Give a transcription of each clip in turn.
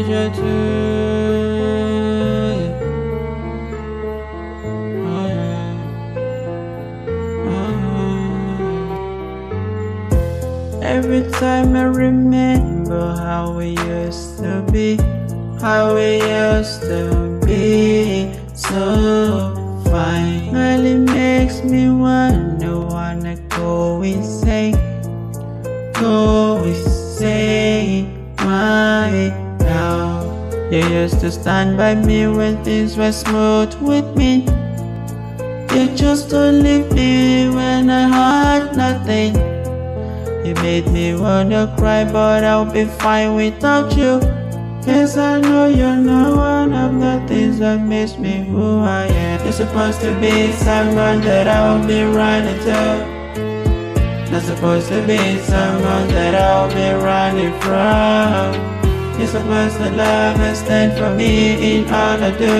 pleasure too. Oh, yeah. Every time I remember how we used to be, how we used to be, so fine. Really makes me wanna go insane, my now. You used to stand by me when things were smooth with me. You chose to leave me when I had nothing. You made me wanna cry, but I'll be fine without you. 'Cause I know you're not one of the things that makes me who I am. You're supposed to be someone that I'll be running to. Not supposed to be someone that I'll be running from. You're supposed to love and stand for me in all I do.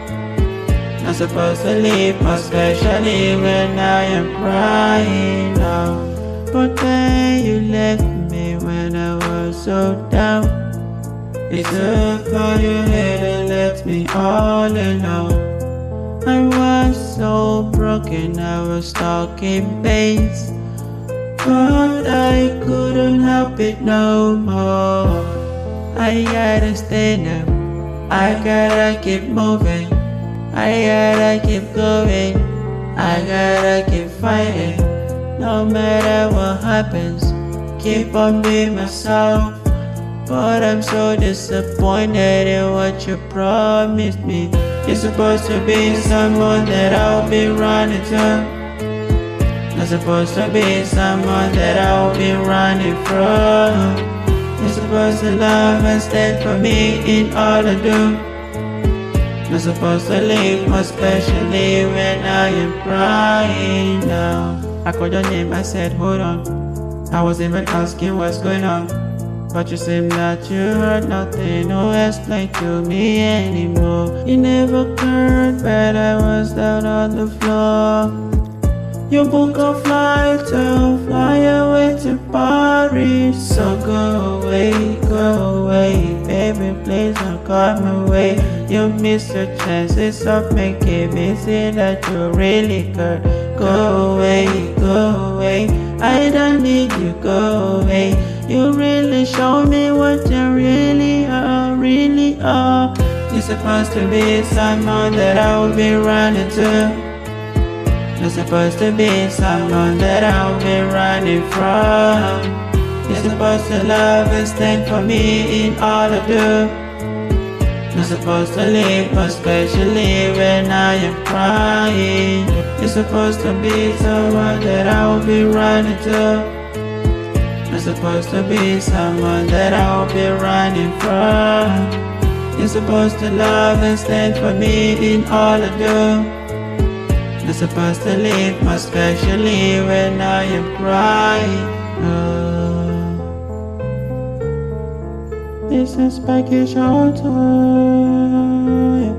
Not supposed to leave, especially when I am crying now. But then you left me when I was so down. You took all your head and left me all alone. I was so broken, I was stuck in pains, but I couldn't help it no more. I gotta stand up, I gotta keep moving, I gotta keep going, I gotta keep fighting. No matter what happens, keep on being myself. But I'm so disappointed in what you promised me. You're supposed to be someone that I'll be running to. Not supposed to be someone that I'll be running from. You're supposed to love and stand for me in all I do. Not supposed to leave, especially when I am crying now. I called your name, I said hold on. I was even asking what's going on, but you seemed that you heard nothing. No explain to me anymore. You never cared, but I was down on the floor. You book a flight to fly away to Paris. So go away, baby, please don't come away. You missed your chances of making me see that you really could. Go away, I don't need you, go away. You really show me what you really are. You're supposed to be someone that I'll be running to. You're supposed to be someone that I'll be running from. You're supposed to love and stand for me in all I do. You're supposed to leave, especially when I am crying. You're supposed to be someone that I'll be running to. You're supposed to be someone that I'll be running from. You're supposed to love and stand for me in all I do. You're supposed to leave, especially when I am crying. This is Becky Shelter.